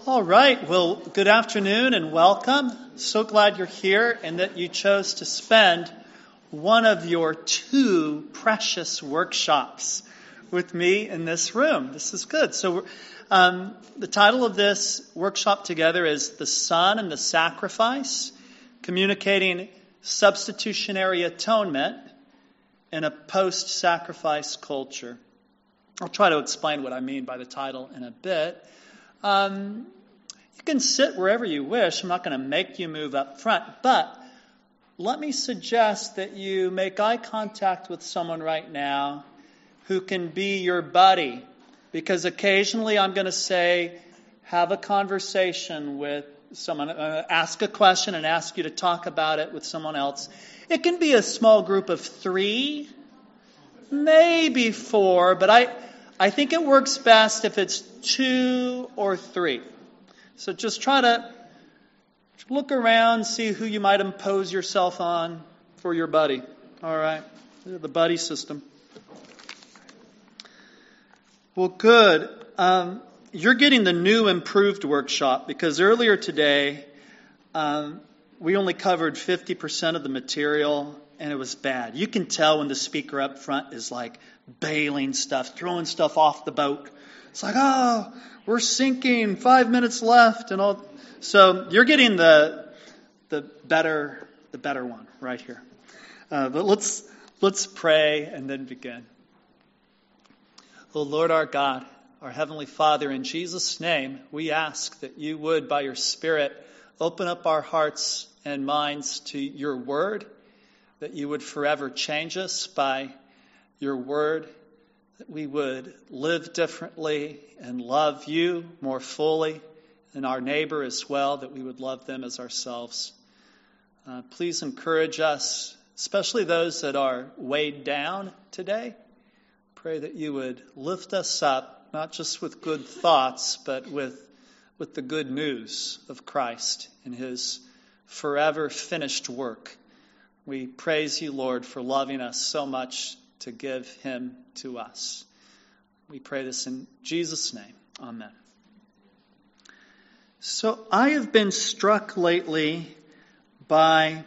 All right. Well, good afternoon and welcome. So glad you're here and that you chose to spend one of your two precious workshops with me in this room. This is good. So the title of this workshop together is The Son and the Sacrifice, Communicating Substitutionary Atonement in a Post-Sacrifice Culture. I'll try to explain what I mean by the title in a bit. You can sit wherever you wish. I'm not going to make you move up front, but let me suggest that you make eye contact with someone right now who can be your buddy, because occasionally I'm going to say, have a conversation with someone, ask a question and ask you to talk about it with someone else. It can be a small group of 3, maybe 4, but I think it works best if it's 2 or 3. So just try to look around, see who you might impose yourself on for your buddy. All right? The buddy system. Well, good. You're getting the new improved workshop because earlier today we only covered 50% of the material and it was bad. You can tell when the speaker up front is like bailing stuff, throwing stuff off the boat. It's like, oh, we're sinking, 5 minutes left, and all. So you're getting the better one right here. But let's pray and then begin. Oh Lord our God, our Heavenly Father, in Jesus' name, we ask that you would, by your Spirit, open up our hearts and minds to your word, that you would forever change us by your word, that we would live differently and love you more fully and our neighbor as well, that we would love them as ourselves. Please encourage us, especially those that are weighed down today. Pray that you would lift us up, not just with good thoughts, but with the good news of Christ and his forever finished work. We praise you, Lord, for loving us so much to give him to us. We pray this in Jesus' name. Amen. So I have been struck lately by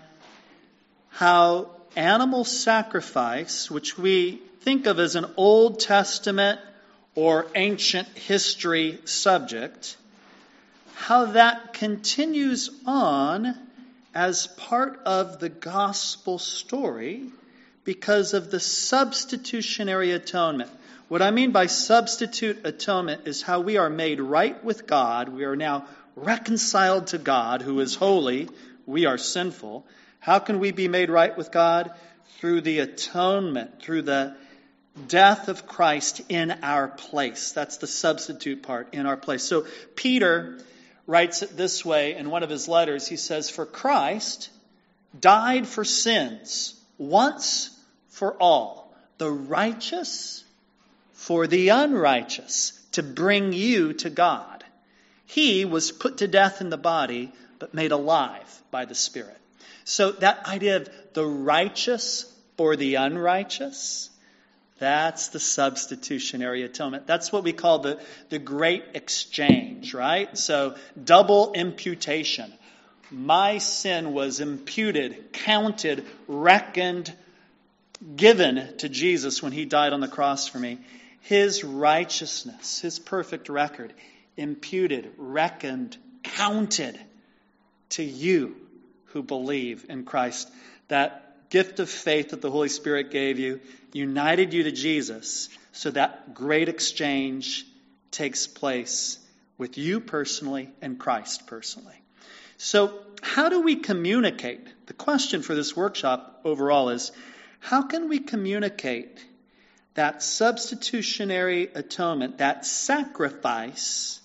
how animal sacrifice, which we think of as an Old Testament or ancient history subject, how that continues on as part of the gospel story because of the substitutionary atonement. What I mean by substitute atonement is how we are made right with God. We are now reconciled to God, who is holy. We are sinful. How can we be made right with God? Through the atonement, through the death of Christ in our place. That's the substitute part, in our place. So Peter writes it this way in one of his letters. He says, "For Christ died for sins once for all, the righteous for the unrighteous, to bring you to God. He was put to death in the body, but made alive by the Spirit." So that idea of the righteous for the unrighteous, that's the substitutionary atonement. That's what we call the great exchange, right? So double imputation. My sin was imputed, counted, reckoned, given to Jesus when he died on the cross for me. His righteousness, his perfect record, imputed, reckoned, counted to you who believe in Christ. That gift of faith that the Holy Spirit gave you united you to Jesus, so that great exchange takes place with you personally and Christ personally. So how do we communicate? The question for this workshop overall is, how can we communicate that substitutionary atonement, that sacrifice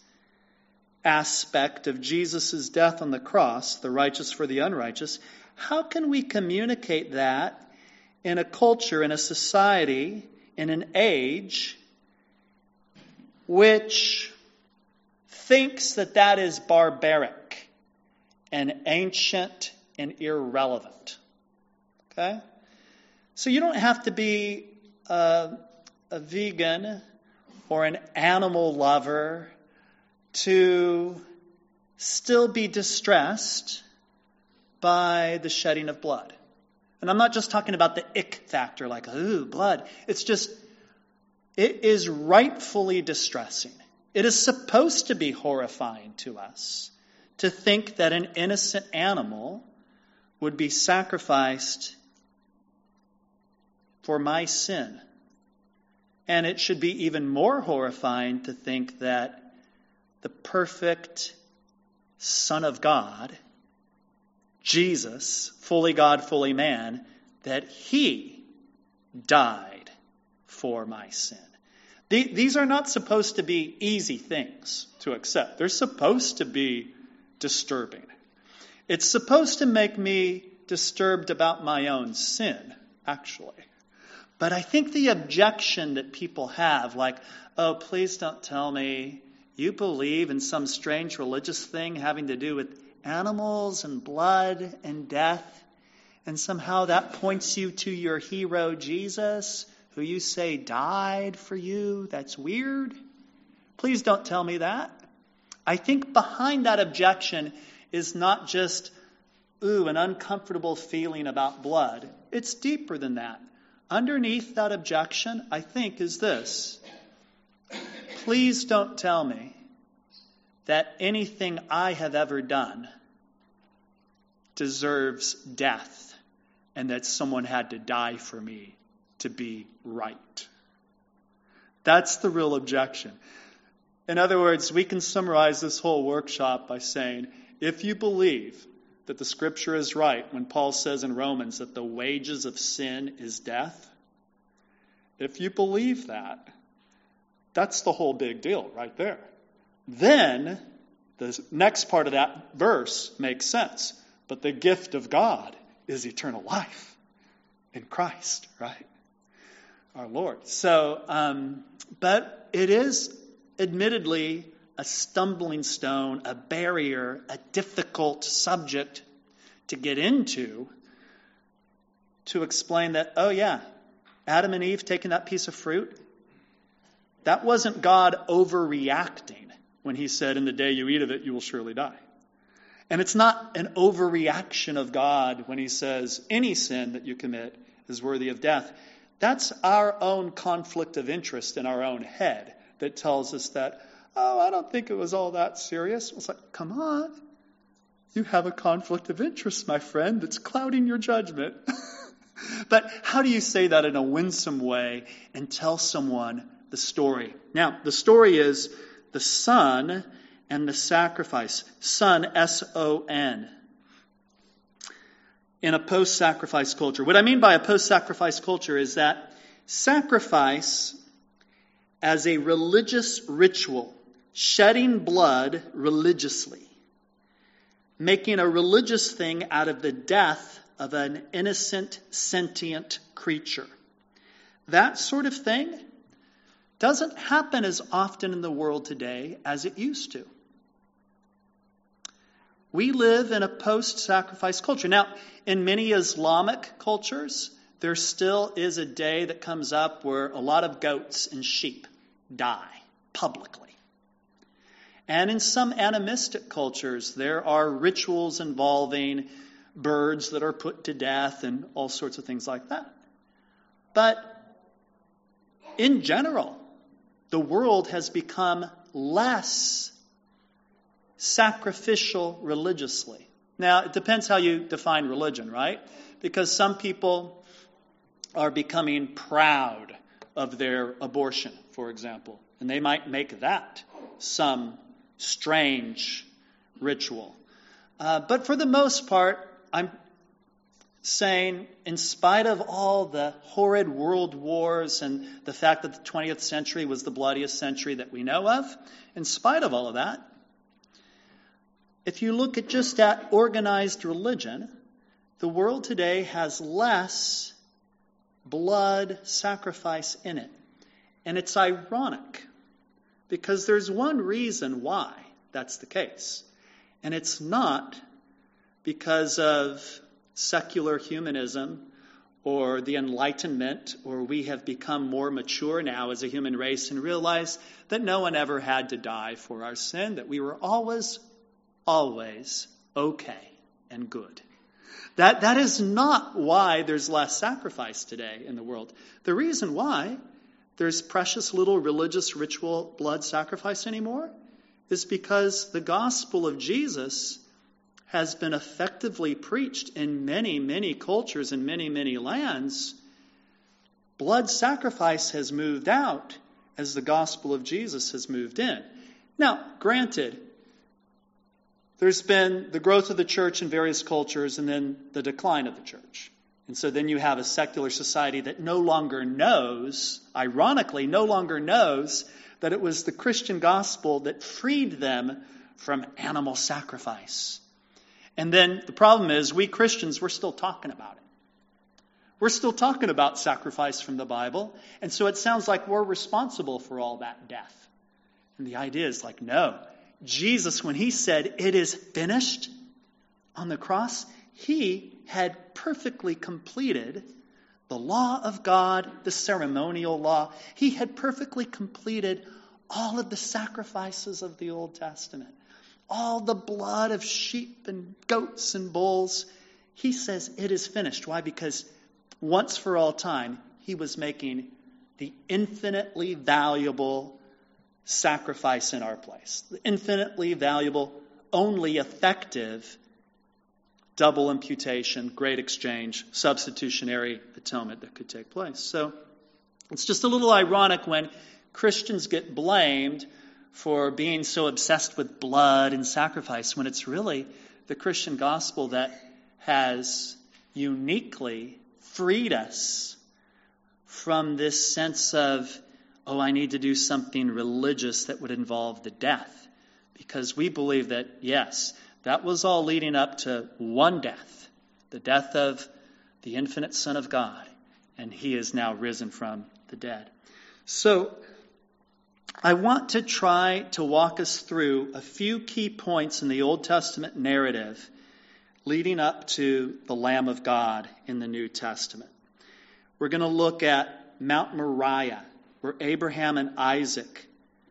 aspect of Jesus' death on the cross, the righteous for the unrighteous? How can we communicate that in a culture, in a society, in an age which thinks that that is barbaric and ancient and irrelevant? Okay? So you don't have to be a vegan or an animal lover to still be distressed by the shedding of blood. And I'm not just talking about the ick factor, like, ooh, blood. It's just, it is rightfully distressing. It is supposed to be horrifying to us to think that an innocent animal would be sacrificed for my sin. And it should be even more horrifying to think that the perfect Son of God, Jesus, fully God, fully man, that he died for my sin. These are not supposed to be easy things to accept. They're supposed to be disturbing. It's supposed to make me disturbed about my own sin, actually. But I think the objection that people have, like, oh, please don't tell me you believe in some strange religious thing having to do with animals and blood and death, and somehow that points you to your hero Jesus, who you say died for you. That's weird. Please don't tell me that. I think behind that objection is not just, an uncomfortable feeling about blood. It's deeper than that. Underneath that objection, I think, is this. Please don't tell me that anything I have ever done deserves death and that someone had to die for me to be right. That's the real objection. In other words, we can summarize this whole workshop by saying, if you believe that the Scripture is right when Paul says in Romans that the wages of sin is death, if you believe that, that's the whole big deal right there. Then the next part of that verse makes sense. But the gift of God is eternal life in Christ, right? Our Lord. So, but it is admittedly a stumbling stone, a barrier, a difficult subject to get into, to explain that, oh yeah, Adam and Eve taking that piece of fruit, that wasn't God overreacting when he said, in the day you eat of it, you will surely die. And it's not an overreaction of God when he says, any sin that you commit is worthy of death. That's our own conflict of interest in our own head that tells us that, I don't think it was all that serious. It's like, come on. You have a conflict of interest, my friend, that's clouding your judgment. But how do you say that in a winsome way and tell someone the story? Now, the story is the son and the sacrifice. Son, S-O-N. In a post-sacrifice culture. What I mean by a post-sacrifice culture is that sacrifice as a religious ritual, shedding blood religiously, making a religious thing out of the death of an innocent, sentient creature. That sort of thing doesn't happen as often in the world today as it used to. We live in a post-sacrifice culture. Now, in many Islamic cultures, there still is a day that comes up where a lot of goats and sheep die publicly. And in some animistic cultures, there are rituals involving birds that are put to death and all sorts of things like that. But in general, the world has become less sacrificial religiously. Now, it depends how you define religion, right? Because some people are becoming proud of their abortion, for example, and they might make that some strange ritual. But for the most part, I'm saying, in spite of all the horrid world wars and the fact that the 20th century was the bloodiest century that we know of, in spite of all of that, if you look at just at organized religion, the world today has less blood sacrifice in it. And it's ironic, because there's one reason why that's the case. And it's not because of secular humanism or the Enlightenment, or we have become more mature now as a human race and realize that no one ever had to die for our sin, that we were always always okay and good. That is not why there's less sacrifice today in the world. The reason why there's precious little religious ritual blood sacrifice anymore is because the gospel of Jesus has been effectively preached in many, many cultures and many, many lands. Blood sacrifice has moved out as the gospel of Jesus has moved in. Now, granted, there's been the growth of the church in various cultures and then the decline of the church. And so then you have a secular society that no longer knows, ironically, no longer knows that it was the Christian gospel that freed them from animal sacrifice. And then the problem is, we Christians, we're still talking about it. We're still talking about sacrifice from the Bible. And so it sounds like we're responsible for all that death. And the idea is like, no. Jesus, when he said, "It is finished," on the cross, he had perfectly completed the law of God, the ceremonial law. He had perfectly completed all of the sacrifices of the Old Testament. All the blood of sheep and goats and bulls. He says it is finished. Why? Because once for all time, he was making the infinitely valuable sacrifice in our place. The infinitely valuable, only effective double imputation, great exchange, substitutionary atonement that could take place. So it's just a little ironic when Christians get blamed for being so obsessed with blood and sacrifice when it's really the Christian gospel that has uniquely freed us from this sense of, oh, I need to do something religious that would involve the death. Because we believe that, yes, that was all leading up to one death, the death of the infinite Son of God, and he is now risen from the dead. So I want to try to walk us through a few key points in the Old Testament narrative leading up to the Lamb of God in the New Testament. We're going to look at Mount Moriah, where Abraham and Isaac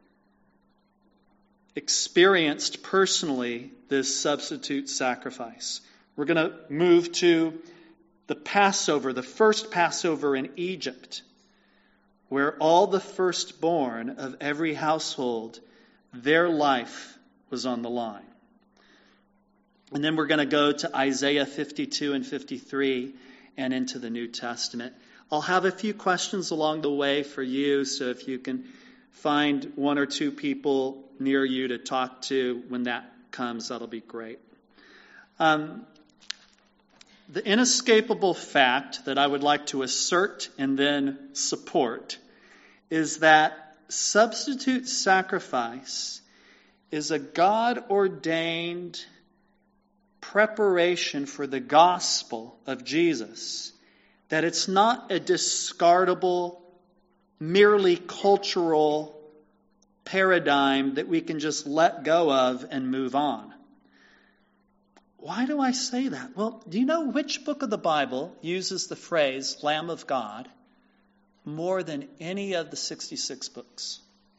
experienced personally this substitute sacrifice. We're going to move to the Passover, the first Passover in Egypt, where all the firstborn of every household, their life was on the line. And then we're going to go to Isaiah 52 and 53 and into the New Testament. I'll have a few questions along the way for you, so if you can find one or two people near you to talk to when that comes, that'll be great. The inescapable fact that I would like to assert and then support is that substitute sacrifice is a God-ordained preparation for the gospel of Jesus. That it's not a discardable, merely cultural paradigm that we can just let go of and move on. Why do I say that? Well, do you know which book of the Bible uses the phrase Lamb of God more than any of the 66 books?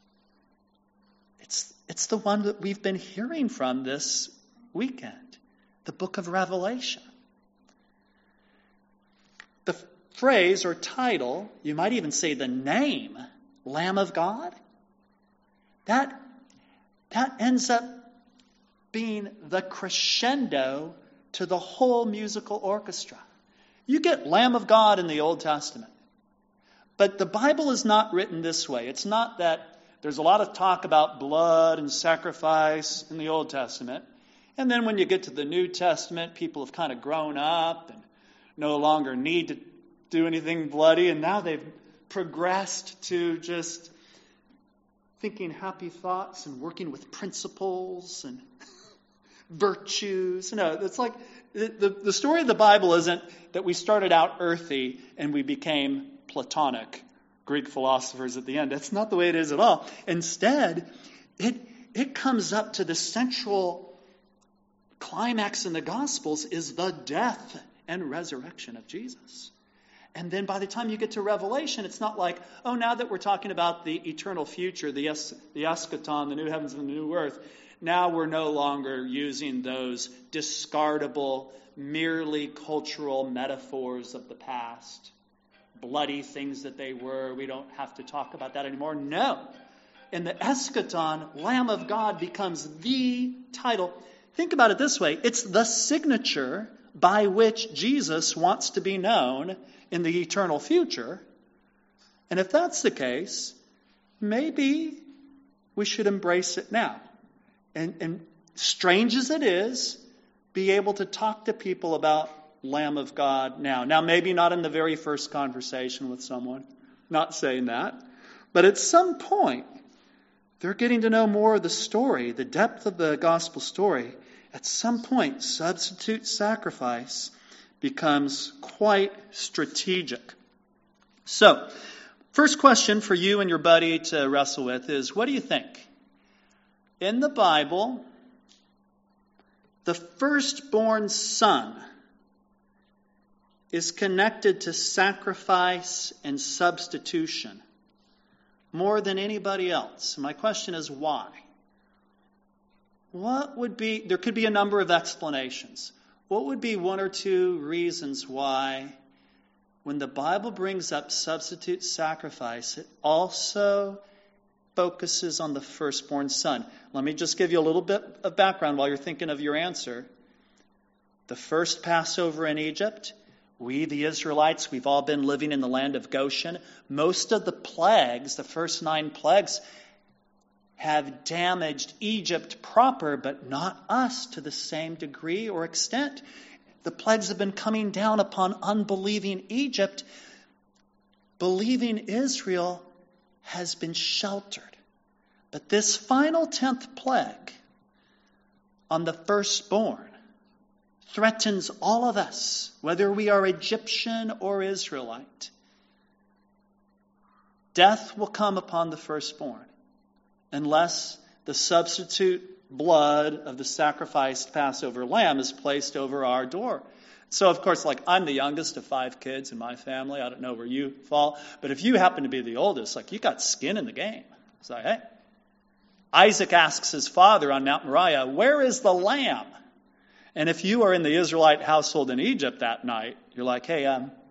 It's the one that we've been hearing from this weekend, the book of Revelation. The phrase or title, you might even say the name, Lamb of God, that ends up being the crescendo to the whole musical orchestra. You get Lamb of God in the Old Testament. But the Bible is not written this way. It's not that there's a lot of talk about blood and sacrifice in the Old Testament. And then when you get to the New Testament, people have kind of grown up and no longer need to do anything bloody. And now they've progressed to just thinking happy thoughts and working with principles and virtues. No, it's like the story of the Bible isn't that we started out earthy and we became Platonic Greek philosophers at the end. That's not the way it is at all. Instead, it comes up to the central climax in the Gospels is the death and resurrection of Jesus. And then by the time you get to Revelation, it's not like, oh, now that we're talking about the eternal future, the eschaton, the new heavens and the new earth, Now we're no longer using those discardable, merely cultural metaphors of the past. Bloody things that they were. We don't have to talk about that anymore. No. In the eschaton, Lamb of God becomes the title. Think about it this way. It's the signature by which Jesus wants to be known in the eternal future. And if that's the case, maybe we should embrace it now. And strange as it is, be able to talk to people about Lamb of God now. Now, maybe not in the very first conversation with someone. Not saying that. But at some point, they're getting to know more of the story, the depth of the gospel story. At some point, substitute sacrifice becomes quite strategic. So, first question for you and your buddy to wrestle with is, what do you think? In the Bible, the firstborn son is connected to sacrifice and substitution more than anybody else. My question is, why? There could be a number of explanations. What would be one or two reasons why, when the Bible brings up substitute sacrifice, it also focuses on the firstborn son? Let me just give you a little bit of background while you're thinking of your answer. The first Passover in Egypt, we, the Israelites, we've all been living in the land of Goshen. Most of the plagues, the first 9 plagues, have damaged Egypt proper, but not us to the same degree or extent. The plagues have been coming down upon unbelieving Egypt. Believing Israel has been sheltered. But this final 10th plague on the firstborn threatens all of us, whether we are Egyptian or Israelite. Death will come upon the firstborn unless the substitute blood of the sacrificed Passover lamb is placed over our door. So, of course, I'm the youngest of 5 kids in my family. I don't know where you fall. But if you happen to be the oldest, you got skin in the game. It's like, hey. Isaac asks his father on Mount Moriah, where is the lamb? And if you are in the Israelite household in Egypt that night, you're like, hey,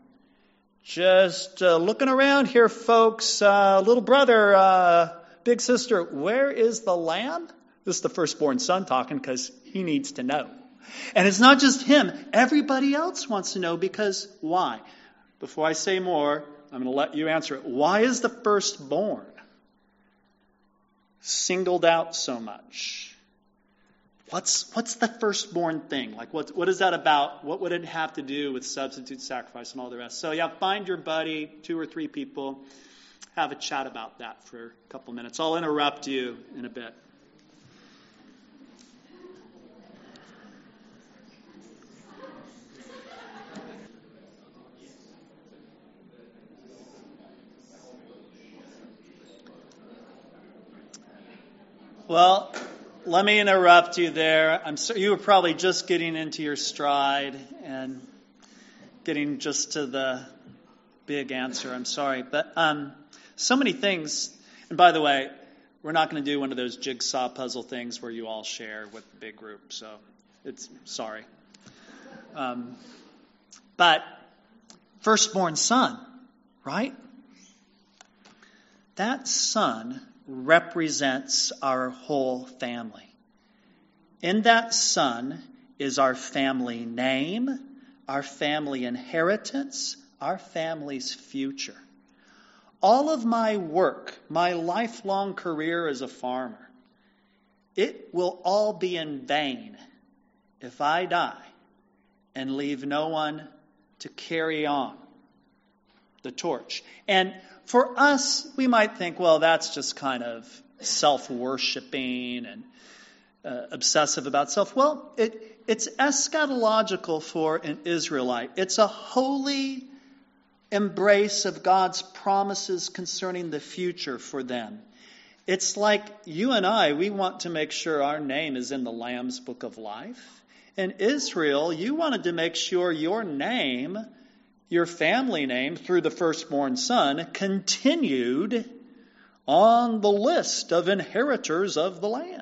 just looking around here, folks. Little brother, big sister, where is the lamb? This is the firstborn son talking because he needs to know. And it's not just him. Everybody else wants to know because why? Before I say more, I'm going to let you answer it. Why is the firstborn singled out so much? What's the firstborn thing? What is that about? What would it have to do with substitute sacrifice and all the rest? So find your buddy, 2 or 3 people, have a chat about that for a couple minutes. I'll interrupt you in a bit. Well, let me interrupt you there. I'm sorry, you were probably just getting into your stride and getting just to the big answer. I'm sorry. But so many things. And by the way, we're not going to do one of those jigsaw puzzle things where you all share with the big group. So sorry. But firstborn son, right? That son represents our whole family. In that son is our family name, our family inheritance, our family's future. All of my work, my lifelong career as a farmer, it will all be in vain if I die and leave no one to carry on the torch. And for us, we might think, well, that's just kind of self-worshiping and obsessive about self. Well, it's eschatological for an Israelite. It's a holy embrace of God's promises concerning the future for them. It's like you and I, we want to make sure our name is in the Lamb's Book of Life. In Israel, you wanted to make sure your name, your family name, through the firstborn son, continued on the list of inheritors of the land.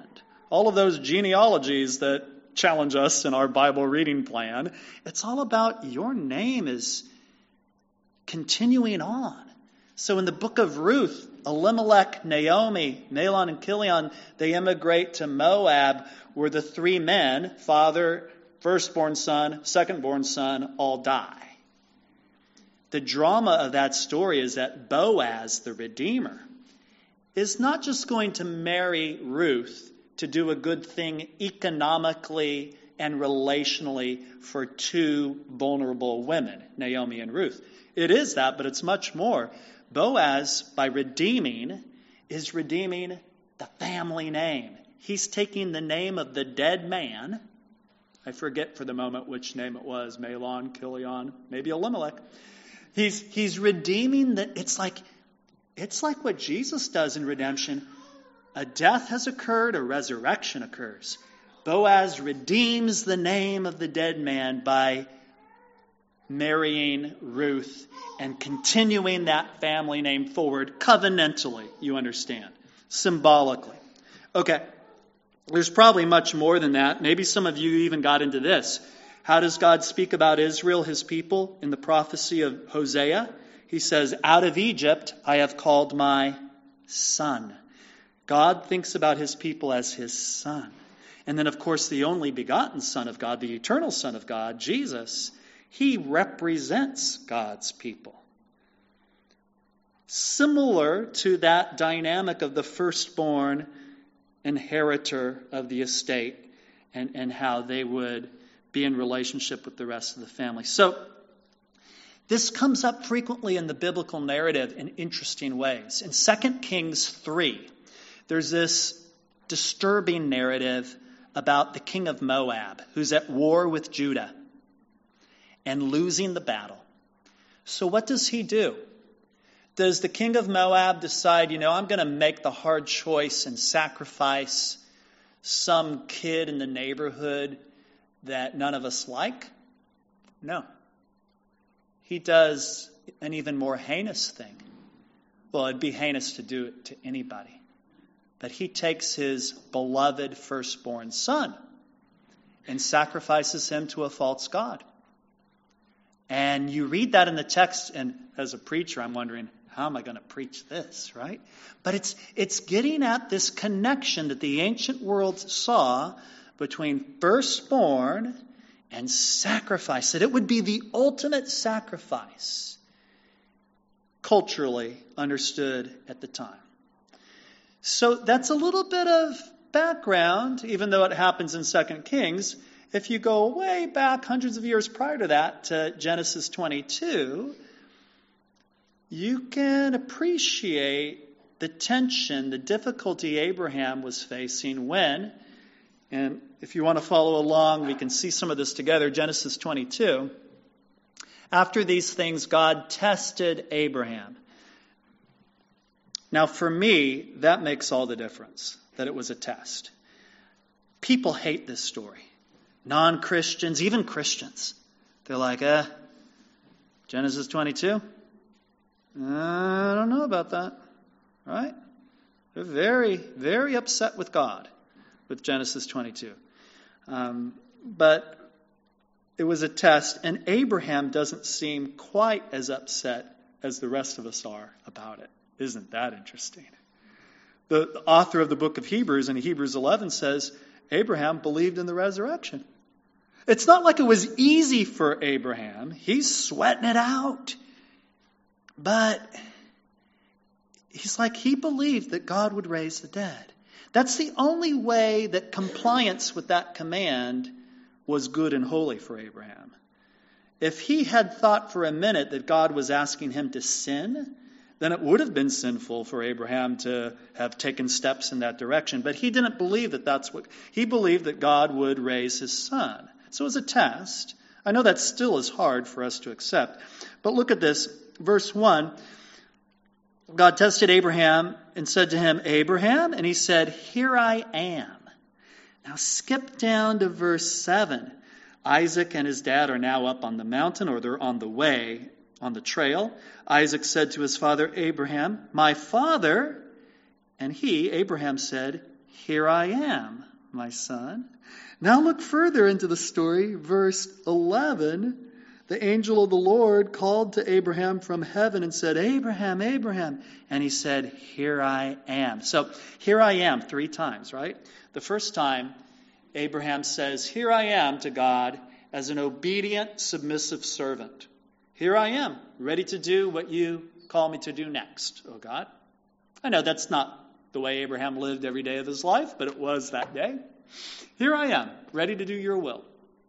all of those genealogies that challenge us in our Bible reading plan, it's all about your name is continuing on. So in the book of Ruth, Elimelech, Naomi, Mahlon, and Chilion, they immigrate to Moab, where the three men, father, firstborn son, secondborn son, all die. The drama of that story is that Boaz, the Redeemer, is not just going to marry Ruth to do a good thing economically and relationally for two vulnerable women, Naomi and Ruth. It is that, but it's much more. Boaz, by redeeming, is redeeming the family name. He's taking the name of the dead man. I forget for the moment which name it was, Mahlon, Chilion, maybe Elimelech. He's redeeming that. It's like what Jesus does in redemption. A death has occurred, a resurrection occurs. Boaz redeems the name of the dead man by marrying Ruth and continuing that family name forward covenantally, you understand, symbolically. Okay, there's probably much more than that. Maybe some of you even got into this. How does God speak about Israel, his people, in the prophecy of Hosea? He says, out of Egypt I have called my son. God thinks about his people as his son. And then, of course, the only begotten Son of God, the eternal Son of God, Jesus, he represents God's people. Similar to that dynamic of the firstborn inheritor of the estate and how they would be in relationship with the rest of the family. So, this comes up frequently in the biblical narrative in interesting ways. In 2 Kings 3, there's this disturbing narrative about the king of Moab who's at war with Judah and losing the battle. So what does he do? Does the king of Moab decide, I'm going to make the hard choice and sacrifice some kid in the neighborhood that none of us like? No. He does an even more heinous thing. Well, it'd be heinous to do it to anybody. But he takes his beloved firstborn son and sacrifices him to a false god. And you read that in the text, and as a preacher, I'm wondering, how am I going to preach this, right? But it's getting at this connection that the ancient world saw between firstborn and sacrifice, that it would be the ultimate sacrifice, culturally understood at the time. So that's a little bit of background, even though it happens in 2 Kings. If you go way back hundreds of years prior to that, to Genesis 22, you can appreciate the tension, the difficulty Abraham was facing when, and if you want to follow along, we can see some of this together, Genesis 22. After these things, God tested Abraham. Now, for me, that makes all the difference, that it was a test. People hate this story. Non-Christians, even Christians. They're like, Genesis 22? I don't know about that, right? They're very, very upset with God with Genesis 22. But it was a test, and Abraham doesn't seem quite as upset as the rest of us are about it. Isn't that interesting? The author of the book of Hebrews in Hebrews 11 says, Abraham believed in the resurrection. It's not like it was easy for Abraham. He's sweating it out. But he's like, he believed that God would raise the dead. That's the only way that compliance with that command was good and holy for Abraham. If he had thought for a minute that God was asking him to sin, then it would have been sinful for Abraham to have taken steps in that direction. But he didn't believe that he believed that God would raise his son. So it was a test. I know that still is hard for us to accept. But look at this. Verse 1, God tested Abraham and said to him, Abraham? And he said, here I am. Now skip down to verse 7. Isaac and his dad are now up on the mountain, or they're on the way, on the trail. Isaac said to his father Abraham, my father. And he, Abraham, said, here I am, my son. Now look further into the story, verse 11. The angel of the Lord called to Abraham from heaven and said, Abraham, Abraham. And he said, here I am. So here I am 3 times, right? The first time, Abraham says, here I am to God as an obedient, submissive servant. Here I am, ready to do what you call me to do next, oh God. I know that's not the way Abraham lived every day of his life, but it was that day. Here I am, ready to do your will.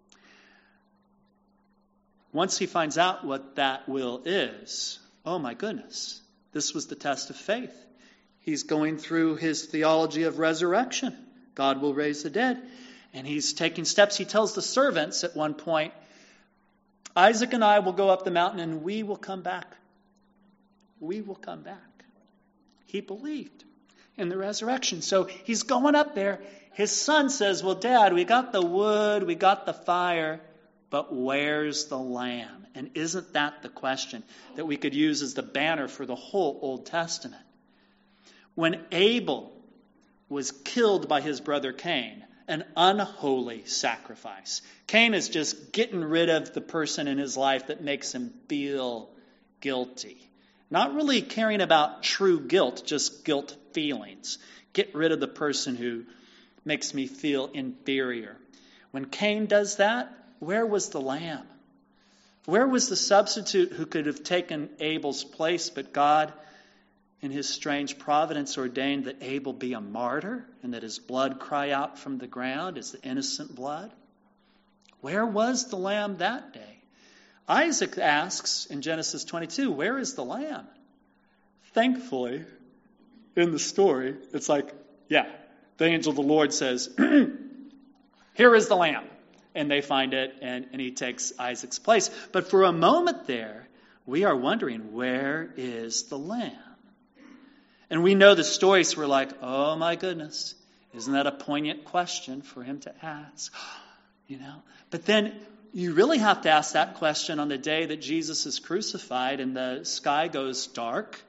Once he finds out what that will is, oh my goodness, this was the test of faith. He's going through his theology of resurrection. God will raise the dead. And he's taking steps. He tells the servants at one point, Isaac and I will go up the mountain and we will come back. We will come back. He believed in the resurrection. So he's going up there. His son says, well, Dad, we got the wood, we got the fire, but where's the lamb? And isn't that the question that we could use as the banner for the whole Old Testament? When Abel was killed by his brother Cain, an unholy sacrifice. Cain is just getting rid of the person in his life that makes him feel guilty. Not really caring about true guilt, just guilt feelings. Get rid of the person who makes me feel inferior. When Cain does that, where was the lamb? Where was the substitute who could have taken Abel's place? But God, in his strange providence, ordained that Abel be a martyr and that his blood cry out from the ground as the innocent blood. Where was the lamb that day? Isaac asks in Genesis 22, where is the lamb? Thankfully, in the story, it's like, yeah, the angel of the Lord says, here is the lamb. And they find it, and he takes Isaac's place. But for a moment there, we are wondering, where is the lamb? And we know the story, so we're like, oh my goodness, isn't that a poignant question for him to ask? But then you really have to ask that question on the day that Jesus is crucified and the sky goes dark.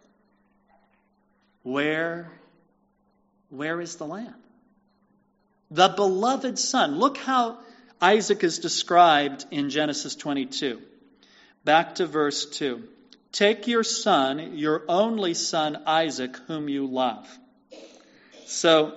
Where is the lamb? The beloved son. Look how Isaac is described in Genesis 22. Back to verse 2. Take your son, your only son Isaac, whom you love. So,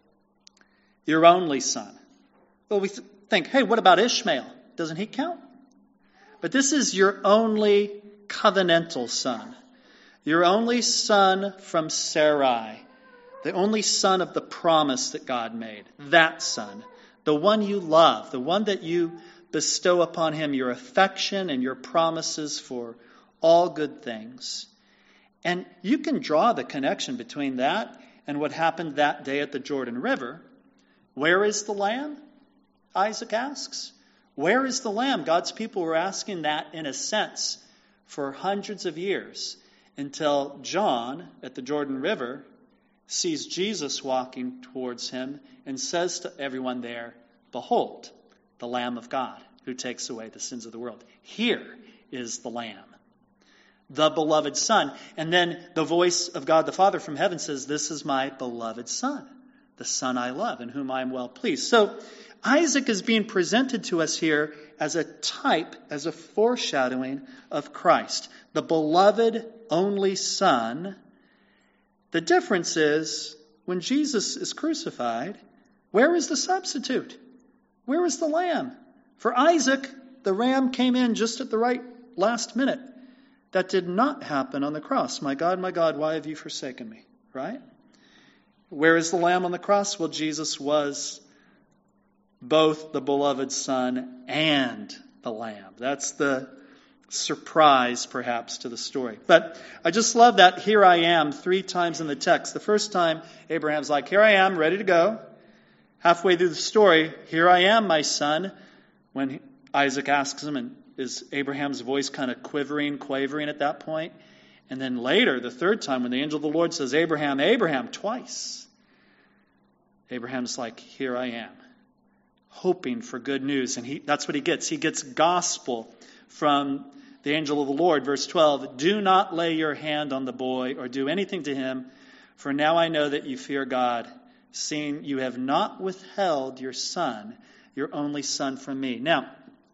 your only son. Well, we think, hey, what about Ishmael? Doesn't he count? But this is your only covenantal son. Your only son from Sarai. The only son of the promise that God made. That son. The one you love. The one that you bestow upon him your affection and your promises for all good things. And you can draw the connection between that and what happened that day at the Jordan River. Where is the lamb? Isaac asks. Where is the lamb? God's people were asking that in a sense for hundreds of years until John at the Jordan River sees Jesus walking towards him and says to everyone there, behold, the Lamb of God who takes away the sins of the world. Here is the Lamb, the beloved Son. And then the voice of God the Father from heaven says, this is my beloved Son, the Son I love, in whom I am well pleased. So Isaac is being presented to us here as a type, as a foreshadowing of Christ, the beloved only Son. The difference is, when Jesus is crucified, where is the substitute? Where is the lamb? For Isaac, the ram came in just at the right last minute. That did not happen on the cross. My God, why have you forsaken me? Right? Where is the lamb on the cross? Well, Jesus was both the beloved Son and the lamb. That's the surprise, perhaps, to the story. But I just love that here I am 3 times in the text. The first time, Abraham's like, here I am, ready to go. Halfway through the story, here I am, my son. When Isaac asks him, and is Abraham's voice kind of quavering at that point? And then later, the third time, when the angel of the Lord says, Abraham, Abraham, twice. Abraham's like, here I am, hoping for good news. And that's what he gets. He gets gospel from the angel of the Lord. Verse 12, do not lay your hand on the boy or do anything to him, for now I know that you fear God, seeing you have not withheld your son, your only son, from me. Now,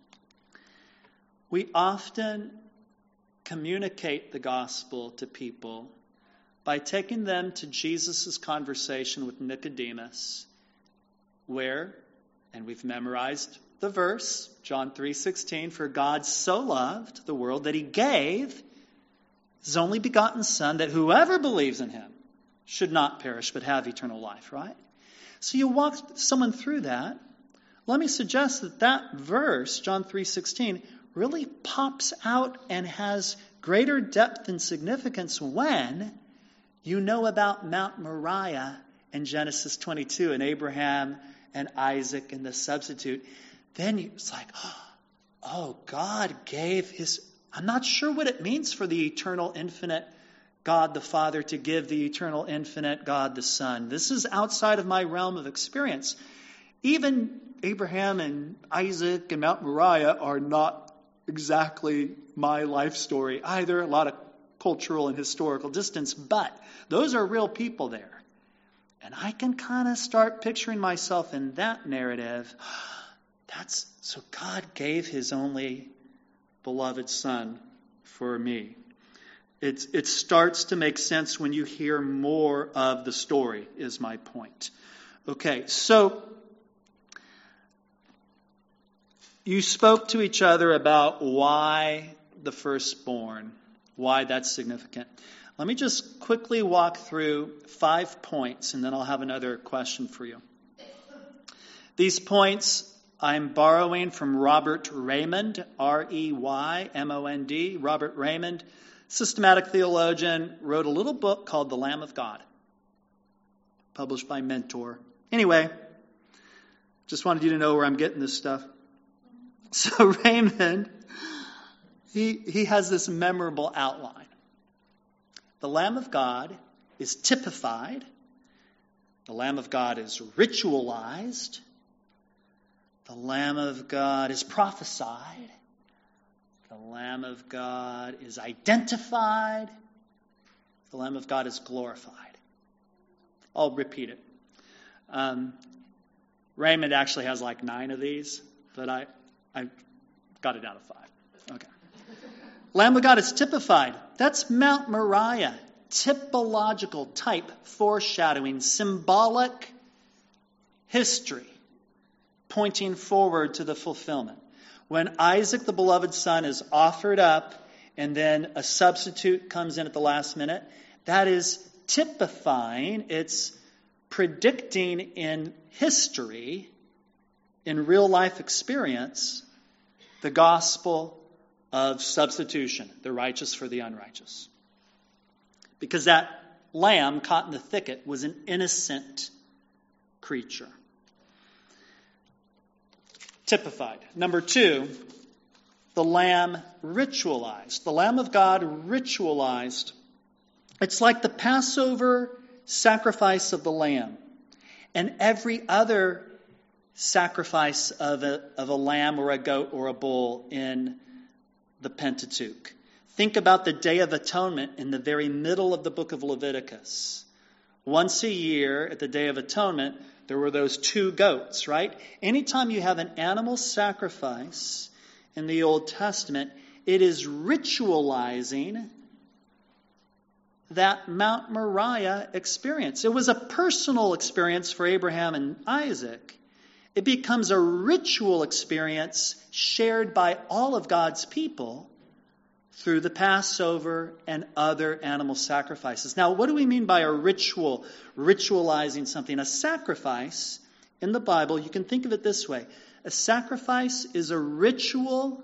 we often communicate the gospel to people by taking them to Jesus' conversation with Nicodemus, where, and we've memorized the verse, John 3:16, for God so loved the world that he gave his only begotten Son, that whoever believes in him should not perish but have eternal life, right? So you walk someone through that. Let me suggest that that verse, John 3:16, really pops out and has greater depth and significance when you know about Mount Moriah in Genesis 22 and Abraham and Isaac and the substitute. Then it's like, oh, God gave his... I'm not sure what it means for the eternal, infinite God the Father to give the eternal, infinite God the Son. This is outside of my realm of experience. Even Abraham and Isaac and Mount Moriah are not exactly my life story either. A lot of cultural and historical distance, but those are real people there. And I can kind of start picturing myself in that narrative. So God gave his only beloved Son for me. It starts to make sense when you hear more of the story, is my point. Okay, so you spoke to each other about why the firstborn, why that's significant. Let me just quickly walk through 5 points, and then I'll have another question for you. These points I'm borrowing from Robert Raymond, R-E-Y-M-O-N-D. Robert Raymond, systematic theologian, wrote a little book called The Lamb of God, published by Mentor. Anyway, just wanted you to know where I'm getting this stuff. So Raymond, he has this memorable outline. The Lamb of God is typified. The Lamb of God is ritualized. The Lamb of God is prophesied. The Lamb of God is identified. The Lamb of God is glorified. I'll repeat it. Raymond actually has like 9 of these, but I got it out of 5. Okay. Lamb of God is typified. That's Mount Moriah. Typological, type, foreshadowing, symbolic history, pointing forward to the fulfillment. When Isaac, the beloved son, is offered up, and then a substitute comes in at the last minute, that is typifying, it's predicting in history, in real life experience, the gospel of substitution, the righteous for the unrighteous. Because that lamb caught in the thicket was an innocent creature. Typified. Number 2, the lamb ritualized. The Lamb of God ritualized. It's like the Passover sacrifice of the lamb and every other sacrifice of a lamb or a goat or a bull in the Pentateuch. Think about the Day of Atonement in the very middle of the book of Leviticus. Once a year at the Day of Atonement, there were those 2 goats, right? Anytime you have an animal sacrifice in the Old Testament, it is ritualizing that Mount Moriah experience. It was a personal experience for Abraham and Isaac. It becomes a ritual experience shared by all of God's people through the Passover and other animal sacrifices. Now, what do we mean by a ritual, ritualizing something? A sacrifice in the Bible, you can think of it this way. A sacrifice is a ritual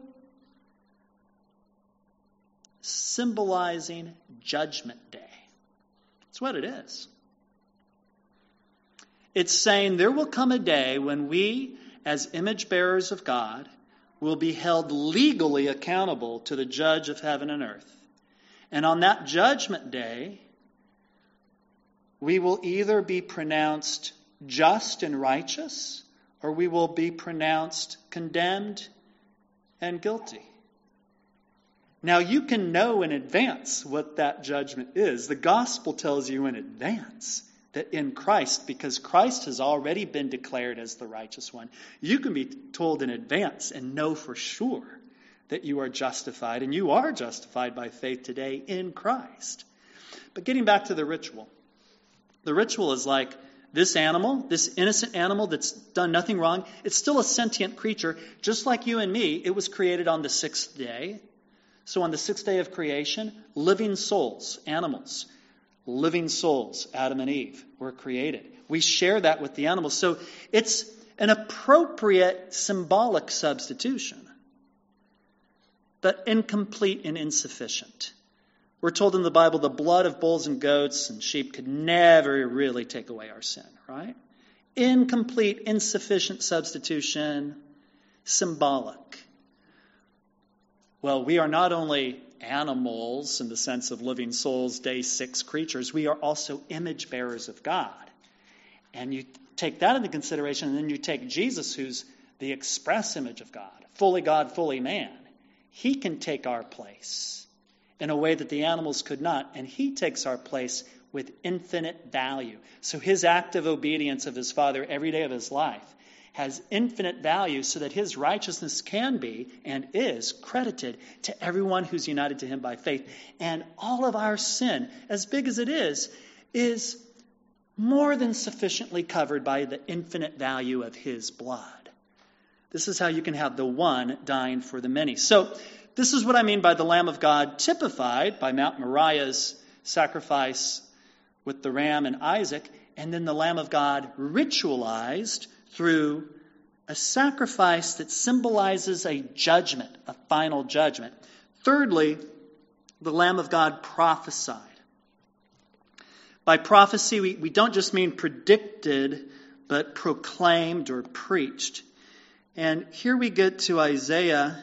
symbolizing Judgment Day. That's what it is. It's saying there will come a day when we, as image bearers of God, will be held legally accountable to the judge of heaven and earth. And on that judgment day, we will either be pronounced just and righteous, or we will be pronounced condemned and guilty. Now, you can know in advance what that judgment is. The gospel tells you in advance that in Christ, because Christ has already been declared as the righteous one, you can be told in advance and know for sure that you are justified, and you are justified by faith today in Christ. But getting back to the ritual is like this animal, this innocent animal that's done nothing wrong, it's still a sentient creature, just like you and me. It was created on the sixth day. So on the sixth day of creation, living souls, animals, living souls, Adam and Eve, were created. We share that with the animals. So it's an appropriate symbolic substitution, but incomplete and insufficient. We're told in the Bible the blood of bulls and goats and sheep could never really take away our sin, right? Incomplete, insufficient substitution, symbolic. Well, we are not only animals in the sense of living souls, day 6 creatures, we are also image bearers of God. And you take that into consideration, and then you take Jesus, who's the express image of God, fully man. He can take our place in a way that the animals could not, and he takes our place with infinite value. So his active obedience of his Father every day of his life has infinite value so that his righteousness can be and is credited to everyone who's united to him by faith. And all of our sin, as big as it is more than sufficiently covered by the infinite value of his blood. This is how you can have the one dying for the many. So this is what I mean by the Lamb of God, typified by Mount Moriah's sacrifice with the ram and Isaac, and then the Lamb of God ritualized through a sacrifice that symbolizes a judgment, a final judgment. Thirdly, the Lamb of God prophesied. By prophecy, we don't just mean predicted, but proclaimed or preached. And here we get to Isaiah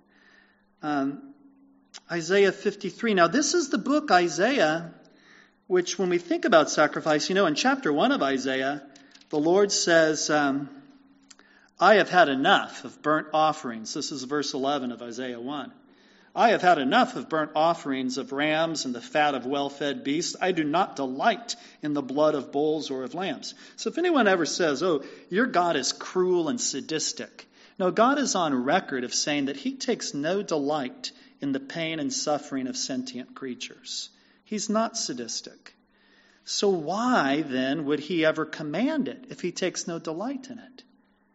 53. Now, this is the book, Isaiah, which when we think about sacrifice, in chapter 1 of Isaiah, the Lord says, I have had enough of burnt offerings. This is verse 11 of Isaiah 1. I have had enough of burnt offerings of rams and the fat of well-fed beasts. I do not delight in the blood of bulls or of lambs. So if anyone ever says, your God is cruel and sadistic. No, God is on record of saying that he takes no delight in the pain and suffering of sentient creatures. He's not sadistic. So why then would he ever command it if he takes no delight in it?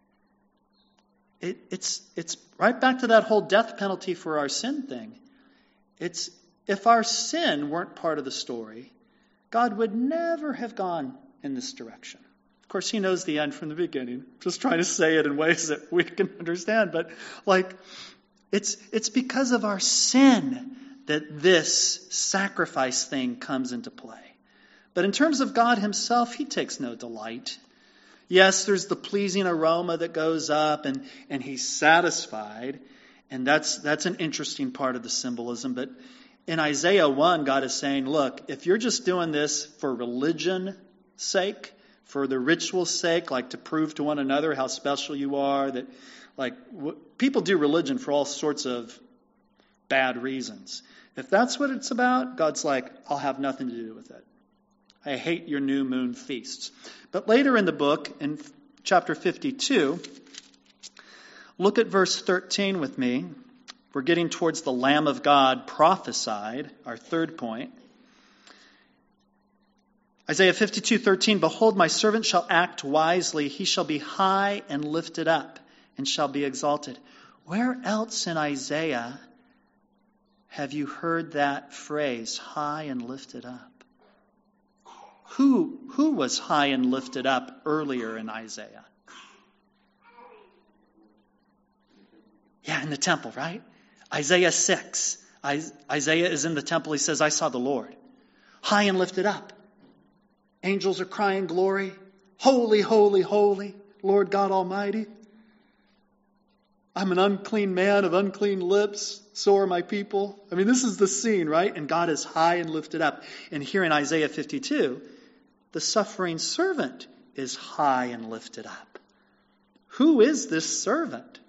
It's right back to that whole death penalty for our sin thing. It's if our sin weren't part of the story, God would never have gone in this direction. Of course, he knows the end from the beginning. Just trying to say it in ways that we can understand. But it's because of our sin that this sacrifice thing comes into play. But in terms of God himself, he takes no delight. Yes, there's the pleasing aroma that goes up and he's satisfied. And that's an interesting part of the symbolism. But in Isaiah 1, God is saying, look, if you're just doing this for religion's sake, for the ritual's sake, like to prove to one another how special you are, that people do religion for all sorts of bad reasons. If that's what it's about, God's like, I'll have nothing to do with it. I hate your new moon feasts. But later in the book, in chapter 52, look at verse 13 with me. We're getting towards the Lamb of God prophesied, our third point. Isaiah 52:13, behold, my servant shall act wisely. He shall be high and lifted up and shall be exalted. Where else in Isaiah have you heard that phrase, high and lifted up? Who was high and lifted up earlier in Isaiah? Yeah, in the temple, right? Isaiah 6. Isaiah is in the temple. He says, I saw the Lord. High and lifted up. Angels are crying glory. Holy, holy, holy, Lord God Almighty. I'm an unclean man of unclean lips. So are my people. I mean, this is the scene, right? And God is high and lifted up. And here in Isaiah 52, the suffering servant is high and lifted up. Who is this servant?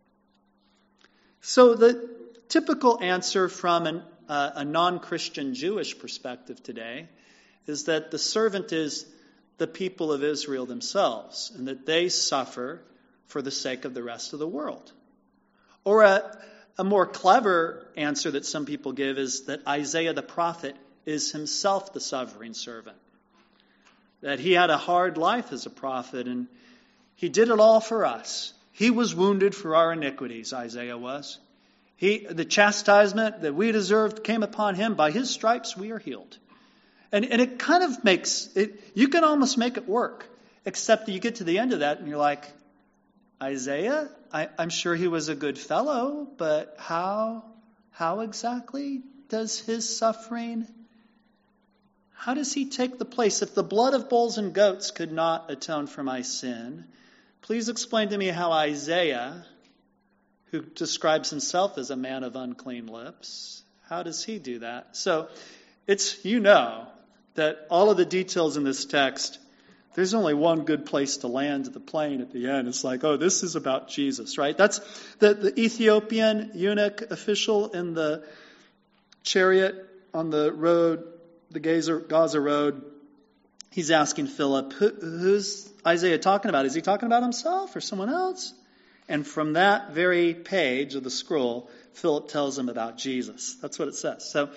So the typical answer from a non-Christian Jewish perspective today is that the servant is the people of Israel themselves, and that they suffer for the sake of the rest of the world. Or a more clever answer that some people give is that Isaiah the prophet is himself the suffering servant. That he had a hard life as a prophet, and he did it all for us. He was wounded for our iniquities, Isaiah was. The chastisement that we deserved came upon him. By his stripes we are healed. And it kind of makes it, you can almost make it work, except that you get to the end of that and you're like, Isaiah, I'm sure he was a good fellow, but how exactly does his suffering, how does he take the place? If the blood of bulls and goats could not atone for my sin, please explain to me how Isaiah, who describes himself as a man of unclean lips, how does he do that? So it's, that all of the details in this text, there's only one good place to land the plane at the end. It's like, oh, this is about Jesus, right? That's the Ethiopian eunuch official in the chariot on the road, the Gaza road. He's asking Philip, who's Isaiah talking about? Is he talking about himself or someone else? And from that very page of the scroll, Philip tells him about Jesus. That's what it says. So,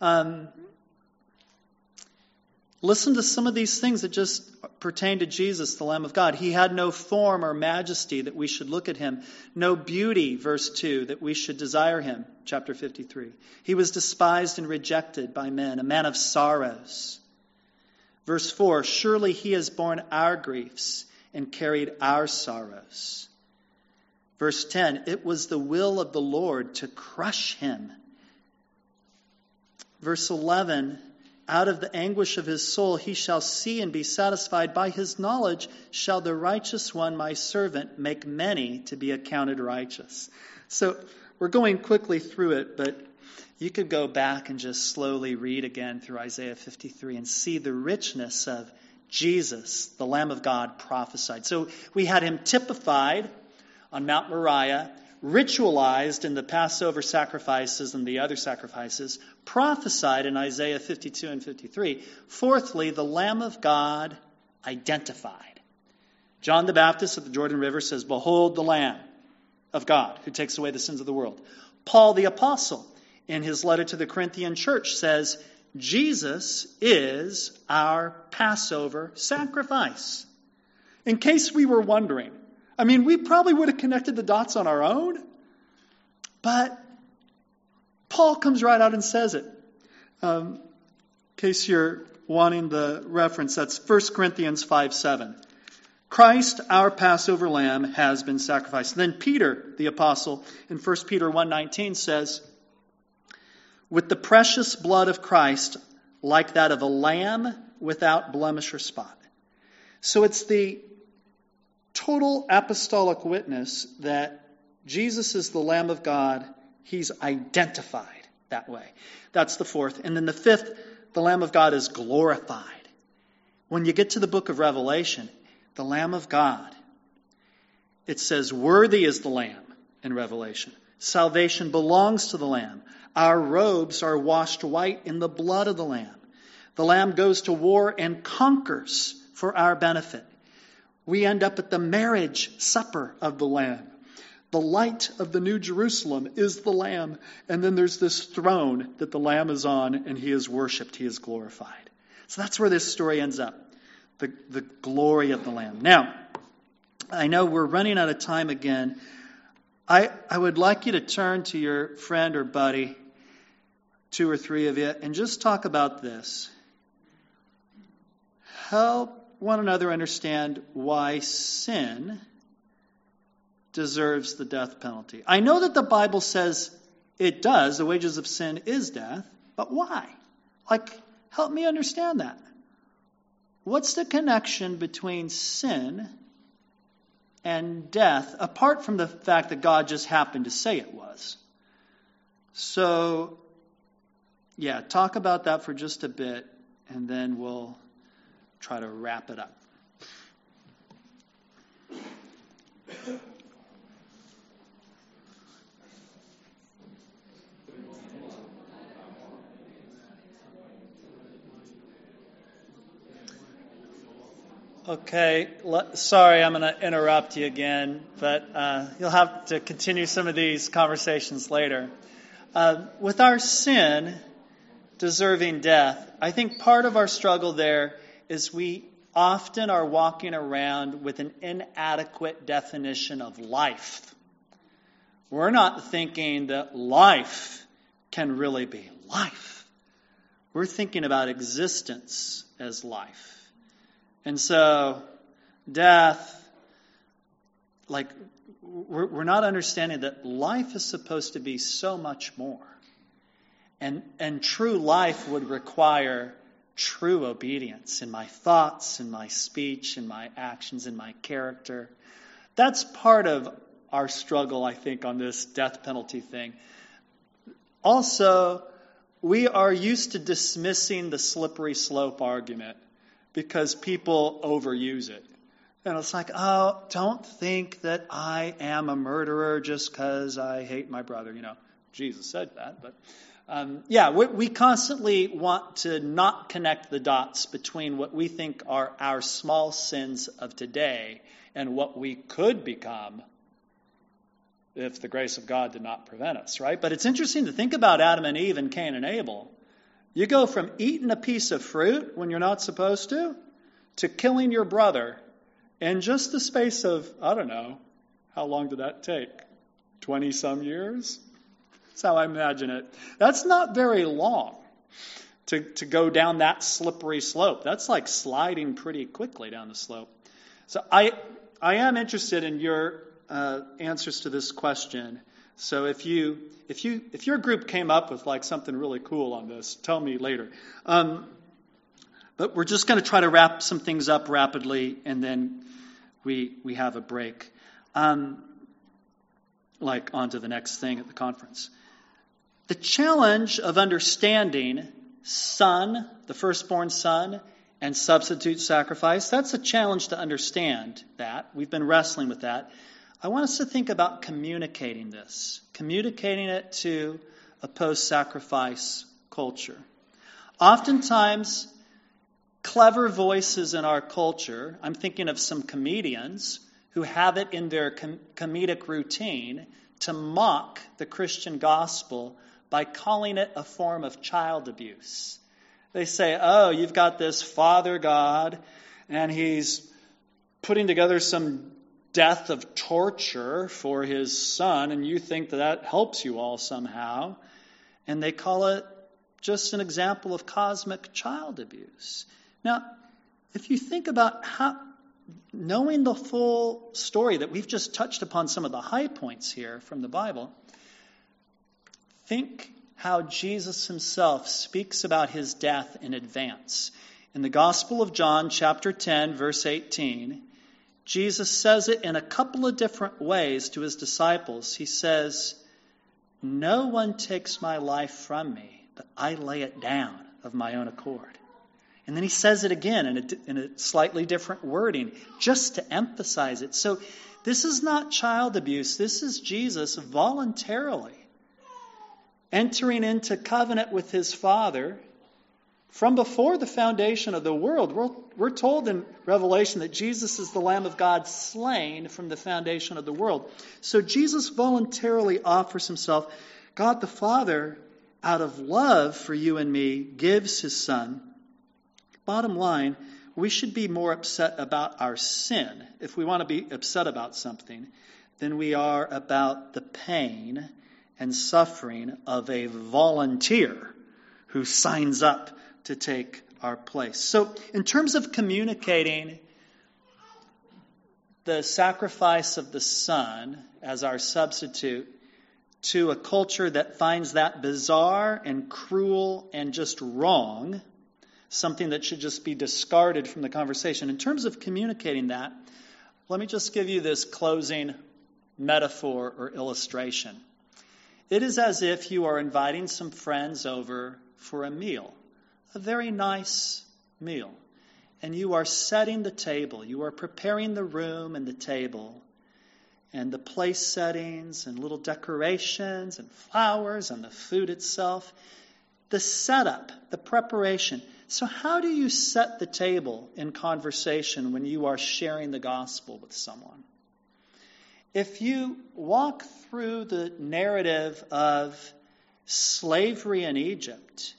listen to some of these things that just pertain to Jesus, the Lamb of God. He had no form or majesty that we should look at him. No beauty, verse 2, that we should desire him, chapter 53. He was despised and rejected by men, a man of sorrows. Verse 4, surely he has borne our griefs and carried our sorrows. Verse 10, it was the will of the Lord to crush him. Verse 11, out of the anguish of his soul he shall see and be satisfied. By his knowledge shall the righteous one, my servant, make many to be accounted righteous. So we're going quickly through it, but you could go back and just slowly read again through Isaiah 53 and see the richness of Jesus, the Lamb of God, prophesied. So we had him typified on Mount Moriah, ritualized in the Passover sacrifices and the other sacrifices, prophesied in Isaiah 52 and 53. Fourthly, the Lamb of God identified. John the Baptist at the Jordan River says, behold the Lamb of God who takes away the sins of the world. Paul the Apostle in his letter to the Corinthian church says, Jesus is our Passover sacrifice. In case we were wondering, we probably would have connected the dots on our own, but Paul comes right out and says it. In case you're wanting the reference, that's 1 Corinthians 5:7. Christ, our Passover lamb, has been sacrificed. And then Peter, the apostle, in 1 Peter 1:19 says, with the precious blood of Christ, like that of a lamb without blemish or spot. So it's the total apostolic witness that Jesus is the Lamb of God. He's identified that way. That's the fourth. And then the fifth, the Lamb of God is glorified. When you get to the book of Revelation, the Lamb of God, it says, worthy is the Lamb in Revelation. Salvation belongs to the Lamb. Our robes are washed white in the blood of the Lamb. The Lamb goes to war and conquers for our benefit. We end up at the marriage supper of the Lamb. The light of the New Jerusalem is the Lamb. And then there's this throne that the Lamb is on, and he is worshipped, he is glorified. So that's where this story ends up, the glory of the Lamb. Now, I know we're running out of time again. I would like you to turn to your friend or buddy, 2 or 3 of you, and just talk about this. Help one another understand why sin deserves the death penalty. I know that the Bible says it does. The wages of sin is death. But why? Help me understand that. What's the connection between sin and death, apart from the fact that God just happened to say it was? So, talk about that for just a bit, and then we'll try to wrap it up. Okay, sorry I'm going to interrupt you again, but you'll have to continue some of these conversations later. With our sin deserving death, I think part of our struggle there is we often are walking around with an inadequate definition of life. We're not thinking that life can really be life. We're thinking about existence as life. And so, death, we're not understanding that life is supposed to be so much more. And true life would require true obedience in my thoughts, in my speech, in my actions, in my character. That's part of our struggle, I think, on this death penalty thing. Also, we are used to dismissing the slippery slope argument because people overuse it. And it's like, oh, don't think that I am a murderer just because I hate my brother. You know, Jesus said that. But we constantly want to not connect the dots between what we think are our small sins of today and what we could become if the grace of God did not prevent us, right? But it's interesting to think about Adam and Eve and Cain and Abel. You go from eating a piece of fruit when you're not supposed to killing your brother in just the space of, I don't know, how long did that take? 20-some years? That's how I imagine it. That's not very long to go down that slippery slope. That's like sliding pretty quickly down the slope. So I am interested in your answers to this question. So if your group came up with like something really cool on this, tell me later. But we're just going to try to wrap some things up rapidly, and then we have a break. On to the next thing at the conference. The challenge of understanding son, the firstborn son, and substitute sacrifice, that's a challenge to understand that. We've been wrestling with that. I want us to think about communicating this, communicating it to a post-sacrifice culture. Oftentimes, clever voices in our culture, I'm thinking of some comedians who have it in their comedic routine to mock the Christian gospel by calling it a form of child abuse. They say, oh, you've got this Father God, and he's putting together some death of torture for his son, and you think that helps you all somehow. And they call it just an example of cosmic child abuse. Now, if you think about knowing the full story, that we've just touched upon some of the high points here from the Bible, think how Jesus himself speaks about his death in advance. In the Gospel of John, chapter 10, verse 18, Jesus says it in a couple of different ways to his disciples. He says, no one takes my life from me, but I lay it down of my own accord. And then he says it again in a slightly different wording, just to emphasize it. So this is not child abuse. This is Jesus voluntarily entering into covenant with his Father from before the foundation of the world. We're told in Revelation that Jesus is the Lamb of God slain from the foundation of the world. So Jesus voluntarily offers himself. God the Father, out of love for you and me, gives his Son. Bottom line, we should be more upset about our sin, if we want to be upset about something, than we are about the pain and suffering of a volunteer who signs up to take our place. So in terms of communicating the sacrifice of the Son as our substitute to a culture that finds that bizarre and cruel and just wrong, something that should just be discarded from the conversation. In terms of communicating that, let me just give you this closing metaphor or illustration. It is as if you are inviting some friends over for a meal, a very nice meal, and you are setting the table. You are preparing the room and the table and the place settings and little decorations and flowers and the food itself. The setup, the preparation, So how do you set the table in conversation when you are sharing the gospel with someone? If you walk through the narrative of slavery in Egypt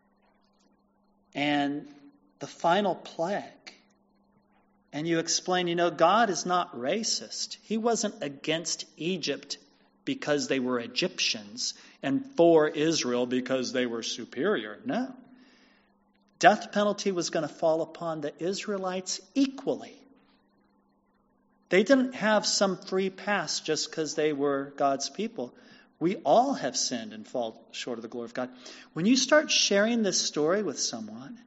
and the final plague, and you explain, God is not racist. He wasn't against Egypt because they were Egyptians and for Israel because they were superior. No. Death penalty was going to fall upon the Israelites equally. They didn't have some free pass just because they were God's people. We all have sinned and fall short of the glory of God. When you start sharing this story with someone,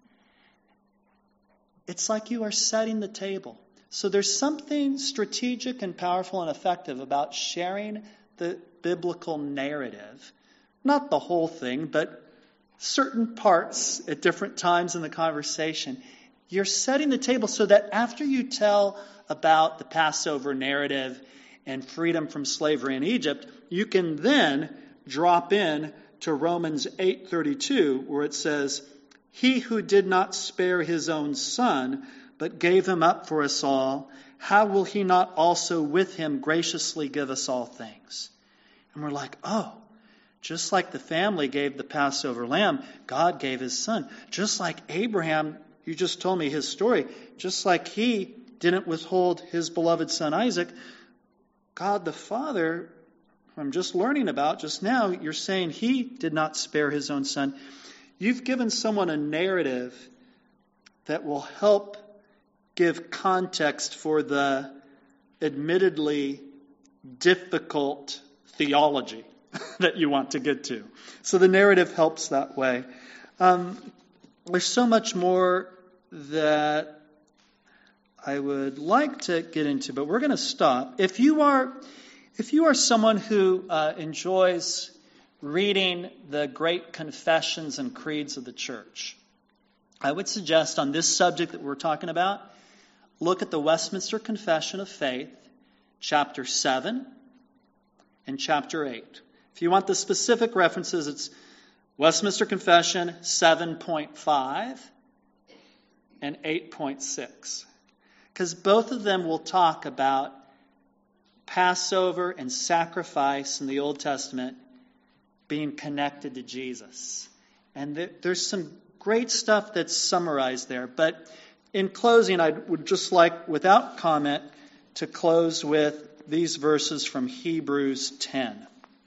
it's like you are setting the table. So there's something strategic and powerful and effective about sharing the biblical narrative. Not the whole thing, but certain parts at different times in the conversation. You're setting the table so that after you tell about the Passover narrative and freedom from slavery in Egypt, you can then drop in to Romans 8:32, where it says, "He who did not spare his own son, but gave him up for us all, how will he not also with him graciously give us all things?" And we're like, oh, just like the family gave the Passover lamb, God gave his son. Just like Abraham, you just told me his story, just like he didn't withhold his beloved son Isaac, God the Father, who I'm just learning about just now, you're saying he did not spare his own son. You've given someone a narrative that will help give context for the admittedly difficult theology that you want to get to. So the narrative helps that way. There's so much more that I would like to get into, but we're going to stop. If you are someone who enjoys reading the great confessions and creeds of the church, I would suggest on this subject that we're talking about, look at the Westminster Confession of Faith, chapter 7 and chapter 8. If you want the specific references, it's Westminster Confession 7.5 and 8.6. Because both of them will talk about Passover and sacrifice in the Old Testament being connected to Jesus. And there's some great stuff that's summarized there. But in closing, I would just like, without comment, to close with these verses from Hebrews 10.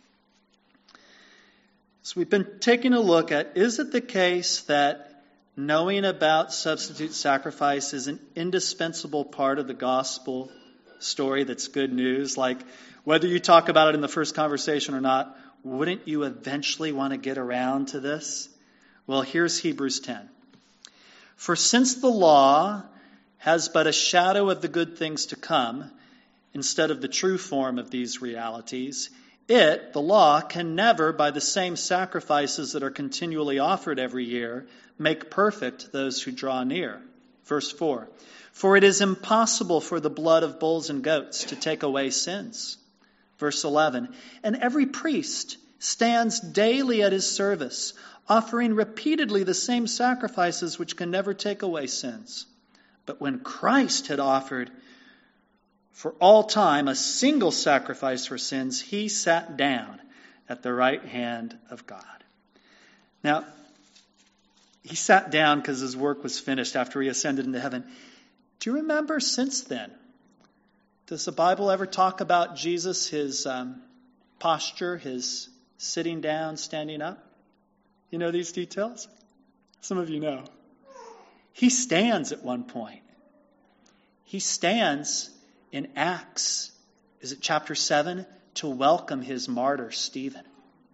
So we've been taking a look at, is it the case that knowing about substitute sacrifice is an indispensable part of the gospel story that's good news? Like, whether you talk about it in the first conversation or not, wouldn't you eventually want to get around to this? Well, here's Hebrews 10. "For since the law has but a shadow of the good things to come, instead of the true form of these realities, the law, can never, by the same sacrifices that are continually offered every year, make perfect those who draw near." Verse 4, "For it is impossible for the blood of bulls and goats to take away sins." Verse 11, "And every priest stands daily at his service, offering repeatedly the same sacrifices which can never take away sins. But when Christ had offered for all time a single sacrifice for sins, he sat down at the right hand of God." Now, he sat down because his work was finished after he ascended into heaven. Do you remember since then? Does the Bible ever talk about Jesus, his posture, his sitting down, standing up? You know these details? Some of you know. He stands at one point. He stands in Acts, is it chapter 7, to welcome his martyr, Stephen.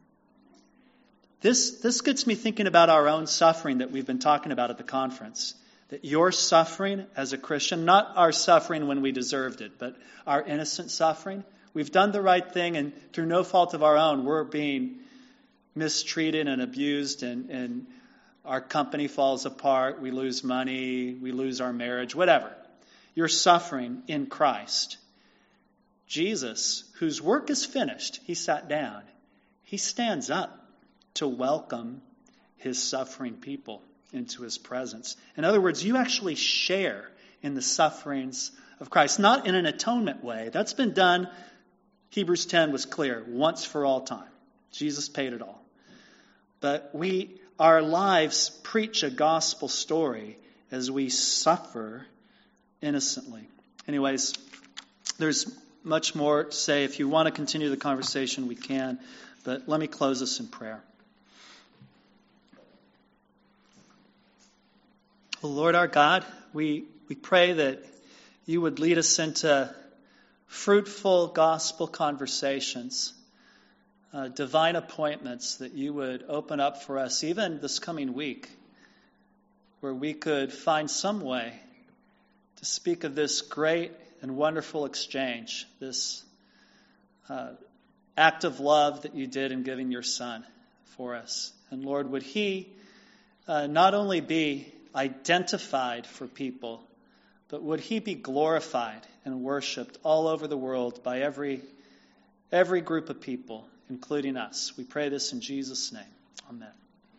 This gets me thinking about our own suffering that we've been talking about at the conference. That your suffering as a Christian, not our suffering when we deserved it, but our innocent suffering, we've done the right thing, and through no fault of our own, we're being mistreated and abused, and our company falls apart, we lose money, we lose our marriage, whatever. You're suffering in Christ. Jesus, whose work is finished, he sat down. He stands up to welcome his suffering people. into his presence. In other words, you actually share in the sufferings of Christ, not in an atonement way. That's been done, Hebrews 10 was clear, once for all time. Jesus paid it all. But our lives preach a gospel story as we suffer innocently. Anyways, there's much more to say. If you want to continue the conversation, we can. But let me close this in prayer. Oh, Lord our God, we pray that you would lead us into fruitful gospel conversations, divine appointments that you would open up for us even this coming week, where we could find some way to speak of this great and wonderful exchange, this act of love that you did in giving your Son for us. And Lord, would he not only be identified for people, but would he be glorified and worshipped all over the world by every group of people, including us. We pray this in Jesus' name. Amen.